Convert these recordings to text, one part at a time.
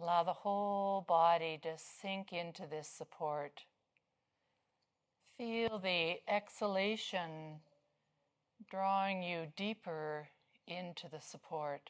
Allow the whole body to sink into this support. Feel the exhalation drawing you deeper into the support.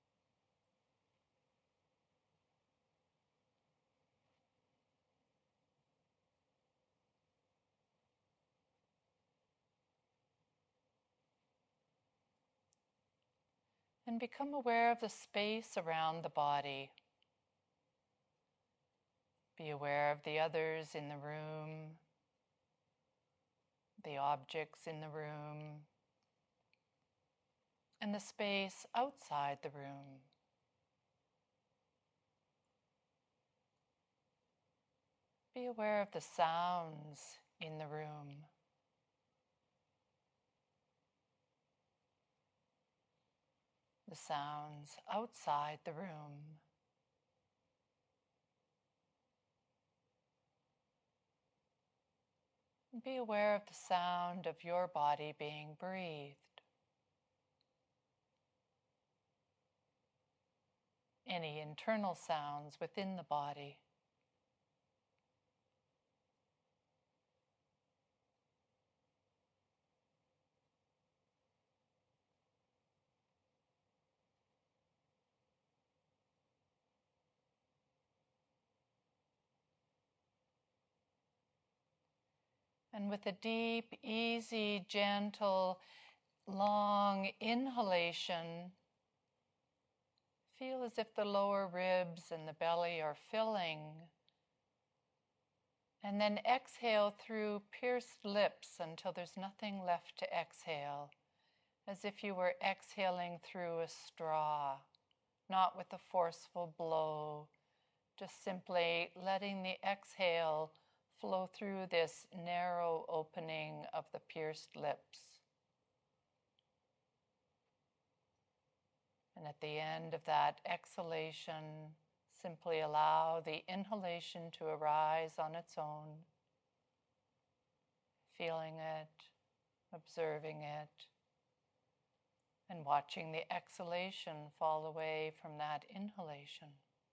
And become aware of the space around the body. Be aware of the others in the room, the objects in the room, and the space outside the room. Be aware of the sounds in the room. The sounds outside the room. Be aware of the sound of your body being breathed. Any internal sounds within the body. And with a deep, easy, gentle, long inhalation, feel as if the lower ribs and the belly are filling. And then exhale through pierced lips until there's nothing left to exhale, as if you were exhaling through a straw, not with a forceful blow, just simply letting the exhale flow through this narrow opening of the pierced lips. And at the end of that exhalation, simply allow the inhalation to arise on its own, feeling it, observing it, and watching the exhalation fall away from that inhalation.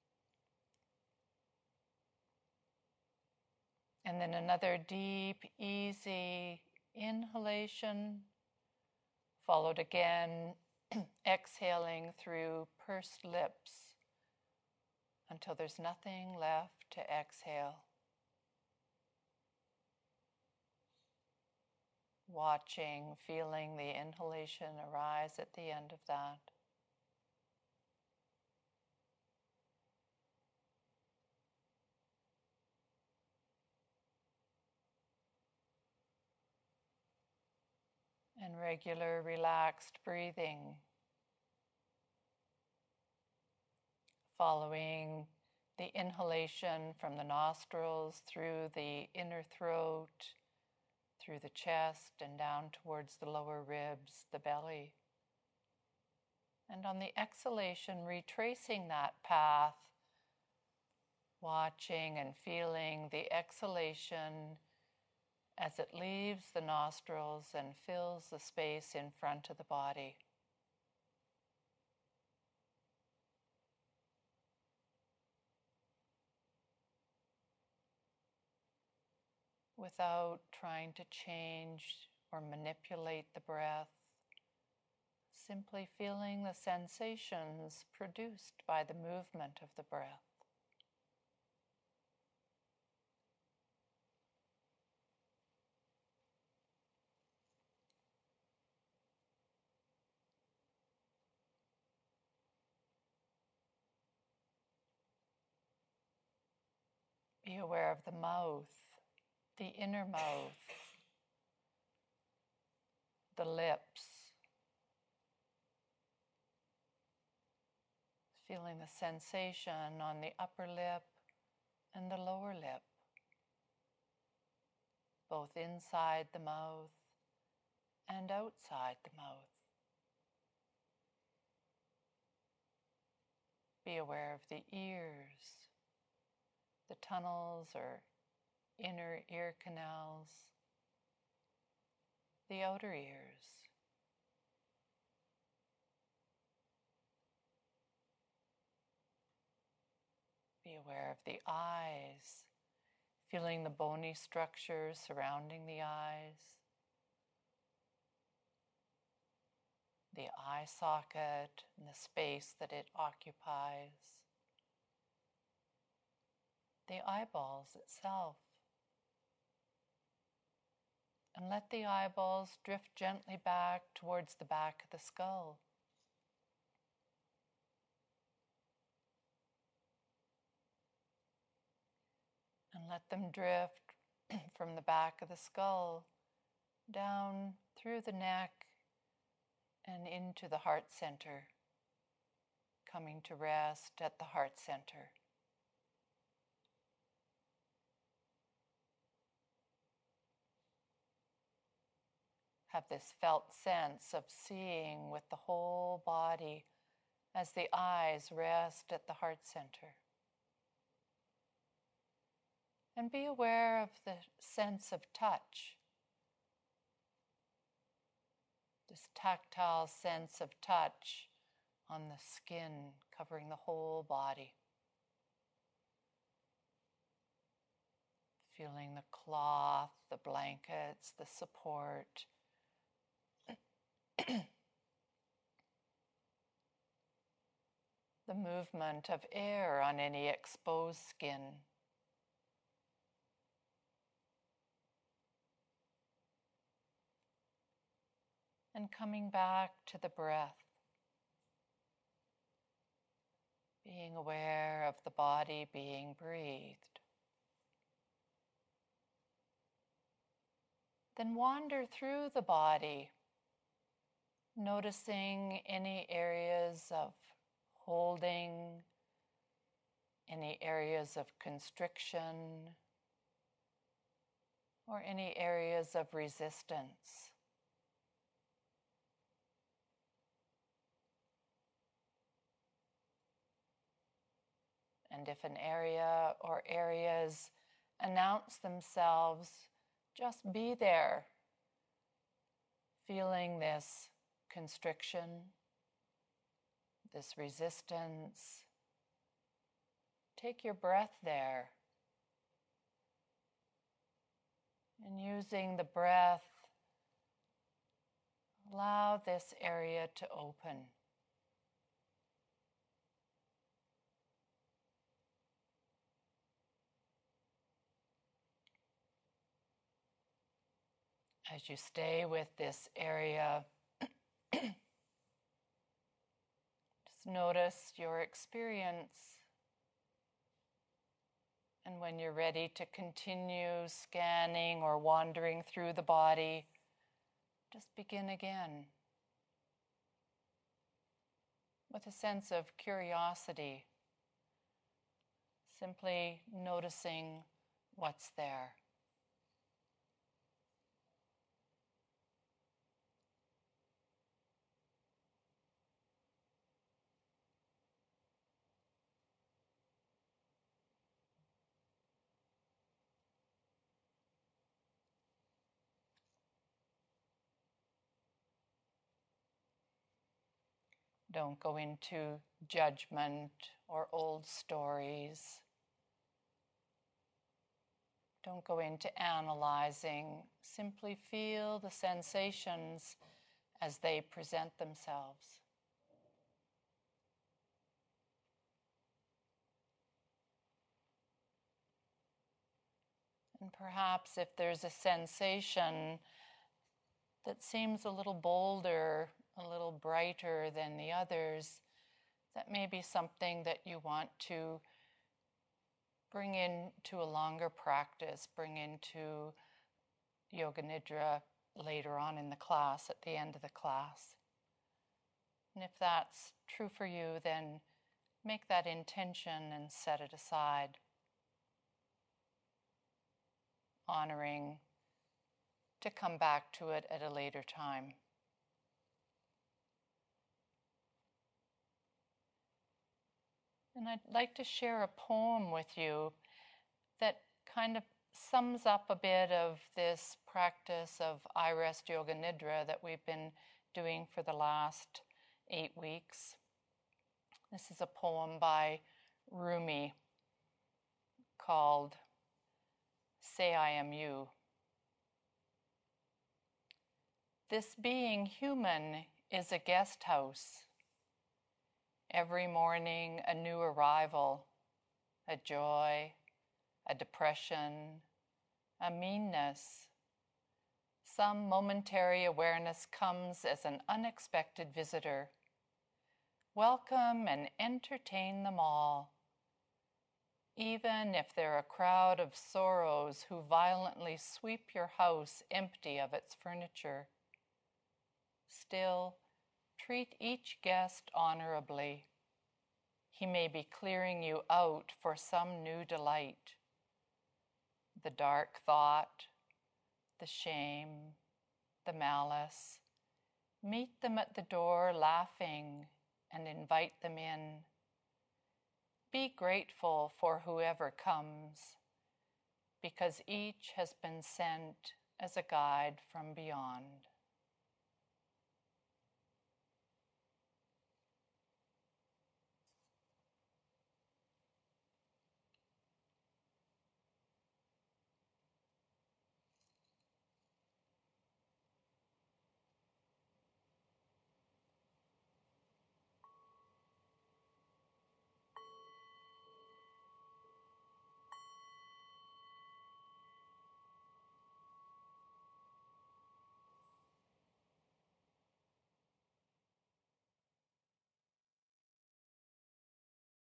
And then another deep, easy inhalation, followed again, exhaling through pursed lips until there's nothing left to exhale. Watching, feeling the inhalation arise at the end of that. And regular, relaxed breathing. Following the inhalation from the nostrils through the inner throat, through the chest and down towards the lower ribs, the belly. And on the exhalation, retracing that path, watching and feeling the exhalation as it leaves the nostrils and fills the space in front of the body. Without trying to change or manipulate the breath, simply feeling the sensations produced by the movement of the breath. Be aware of the mouth, the inner mouth, the lips, feeling the sensation on the upper lip and the lower lip, both inside the mouth and outside the mouth. Be aware of the ears, the tunnels or inner ear canals, the outer ears. Be aware of the eyes, feeling the bony structures surrounding the eyes, the eye socket and the space that it occupies, the eyeballs itself. And let the eyeballs drift gently back towards the back of the skull. And let them drift from the back of the skull down through the neck and into the heart center, coming to rest at the heart center. Have this felt sense of seeing with the whole body as the eyes rest at the heart center. And be aware of the sense of touch, this tactile sense of touch on the skin covering the whole body. Feeling the cloth, the blankets, the support. The movement of air on any exposed skin. And coming back to the breath. Being aware of the body being breathed. Then wander through the body, noticing any areas of holding, any areas of constriction, or any areas of resistance. And if an area or areas announce themselves, just be there, feeling this constriction, this resistance. Take your breath there. And using the breath, allow this area to open. As you stay with this area, just notice your experience. And when you're ready to continue scanning or wandering through the body, just begin again with a sense of curiosity, simply noticing what's there. Don't go into judgment or old stories. Don't go into analyzing. Simply feel the sensations as they present themselves. And perhaps if there's a sensation that seems a little bolder, a little brighter than the others, that may be something that you want to bring into a longer practice, bring into Yoga Nidra later on in the class, at the end of the class. And if that's true for you, then make that intention and set it aside, honoring to come back to it at a later time. And I'd like to share a poem with you that kind of sums up a bit of this practice of I Rest Yoga Nidra that we've been doing for the last 8 weeks. This is a poem by Rumi, called Say I Am You. This being human is a guest house. Every morning a new arrival, a joy, a depression, a meanness. Some momentary awareness comes as an unexpected visitor. Welcome and entertain them all, even if they're a crowd of sorrows who violently sweep your house empty of its furniture. Still, treat each guest honorably. He may be clearing you out for some new delight. The dark thought, the shame, the malice. Meet them at the door laughing and invite them in. Be grateful for whoever comes, because each has been sent as a guide from beyond.